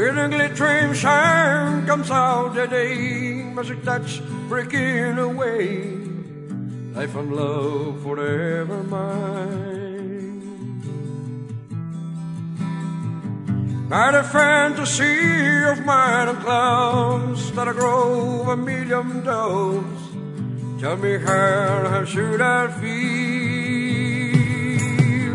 With a glittering shine comes out the day, magic touch breaking away, life and love forever mine. By the fantasy of mine and clouds that I grow a million doves, tell me how should I feel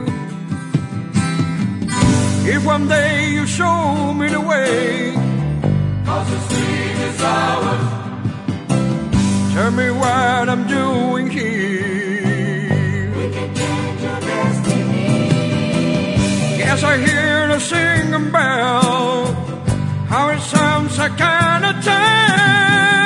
if one day you show me the way? 'Cause the street is ours. Tell me what I'm doing here. We can change your destiny. Yes, I hear the singing bell, how it sounds I cannot tell.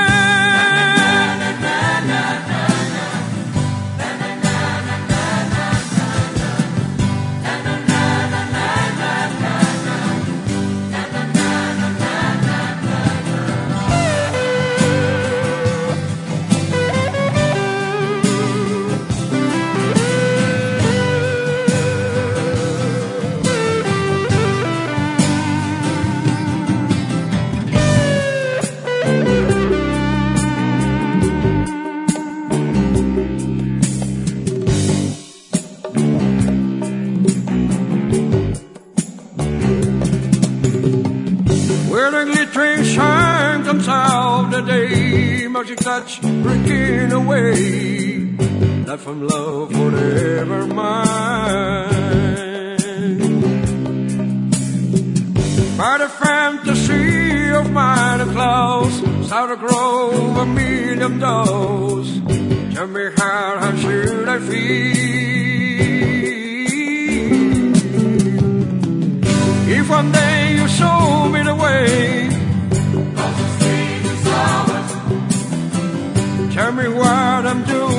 Where the glittering shine comes out the day, magic touch breaking away, life and love forever mine. By the fantasy of mine and clouds, start to grow a million doves. Tell me how should I feel if one day you show me the way? 'Cause the street is ours. Tell me what I'm doing.